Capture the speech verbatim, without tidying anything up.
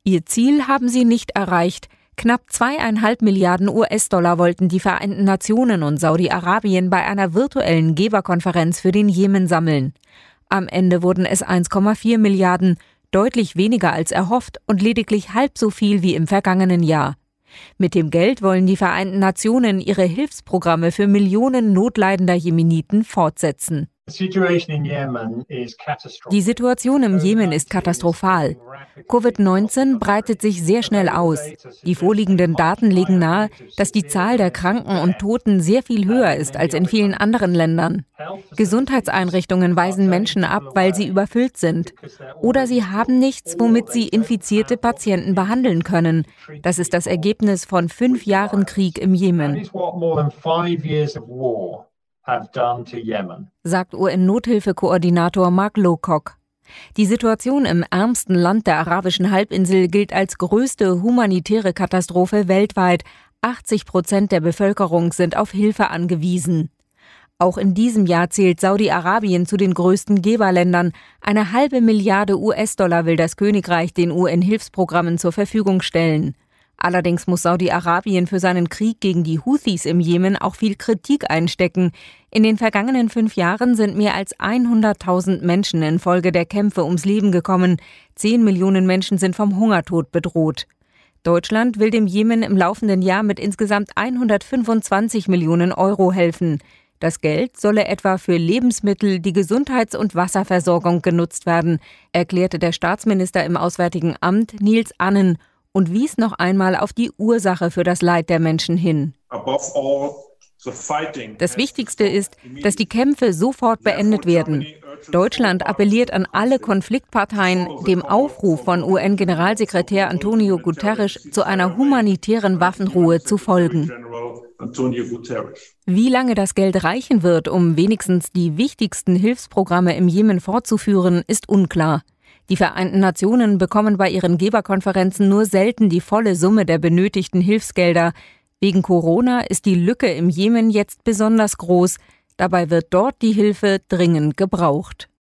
Ihr Ziel haben sie nicht erreicht. Knapp zweieinhalb Milliarden U S-Dollar wollten die Vereinten Nationen und Saudi-Arabien bei einer virtuellen Geberkonferenz für den Jemen sammeln. Am Ende wurden es eins Komma vier Milliarden, deutlich weniger als erhofft und lediglich halb so viel wie im vergangenen Jahr. Mit dem Geld wollen die Vereinten Nationen ihre Hilfsprogramme für Millionen notleidender Jemeniten fortsetzen. Die Situation im Jemen ist katastrophal. Covid neunzehn breitet sich sehr schnell aus. Die vorliegenden Daten legen nahe, dass die Zahl der Kranken und Toten sehr viel höher ist als in vielen anderen Ländern. Gesundheitseinrichtungen weisen Menschen ab, weil sie überfüllt sind. Oder sie haben nichts, womit sie infizierte Patienten behandeln können. Das ist das Ergebnis von fünf Jahren Krieg im Jemen, sagt U N-Nothilfekoordinator Mark Lowcock. Die Situation im ärmsten Land der arabischen Halbinsel gilt als größte humanitäre Katastrophe weltweit. achtzig Prozent der Bevölkerung sind auf Hilfe angewiesen. Auch in diesem Jahr zählt Saudi-Arabien zu den größten Geberländern. Eine halbe Milliarde U S-Dollar will das Königreich den U N-Hilfsprogrammen zur Verfügung stellen. Allerdings muss Saudi-Arabien für seinen Krieg gegen die Houthis im Jemen auch viel Kritik einstecken. In den vergangenen fünf Jahren sind mehr als hunderttausend Menschen infolge der Kämpfe ums Leben gekommen. Zehn Millionen Menschen sind vom Hungertod bedroht. Deutschland will dem Jemen im laufenden Jahr mit insgesamt hundertfünfundzwanzig Millionen Euro helfen. Das Geld solle etwa für Lebensmittel, die Gesundheits- und Wasserversorgung genutzt werden, erklärte der Staatsminister im Auswärtigen Amt Nils Annen und wies noch einmal auf die Ursache für das Leid der Menschen hin. Das Wichtigste ist, dass die Kämpfe sofort beendet werden. Deutschland appelliert an alle Konfliktparteien, dem Aufruf von U N-Generalsekretär Antonio Guterres zu einer humanitären Waffenruhe zu folgen. Wie lange das Geld reichen wird, um wenigstens die wichtigsten Hilfsprogramme im Jemen fortzuführen, ist unklar. Die Vereinten Nationen bekommen bei ihren Geberkonferenzen nur selten die volle Summe der benötigten Hilfsgelder. Wegen Corona ist die Lücke im Jemen jetzt besonders groß. Dabei wird dort die Hilfe dringend gebraucht.